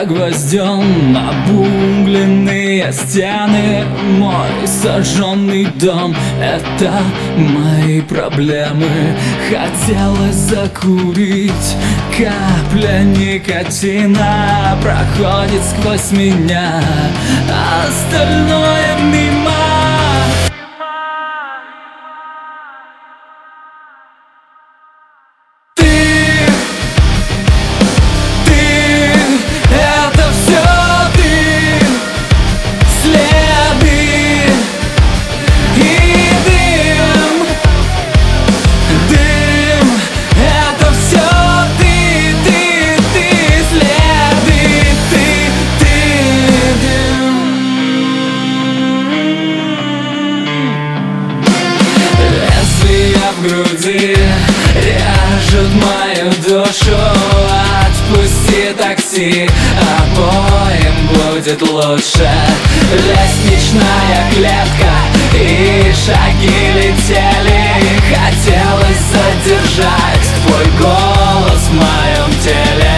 я гвоздем обугленные стены. Мой сожженный дом — это мои проблемы. Хотелось закурить, капля никотина проходит сквозь меня, а остальное мимо. В груди режет мою душу. Отпусти такси, обоим будет лучше. Лестничная клетка и шаги летели. Хотелось задержать твой голос в моем теле.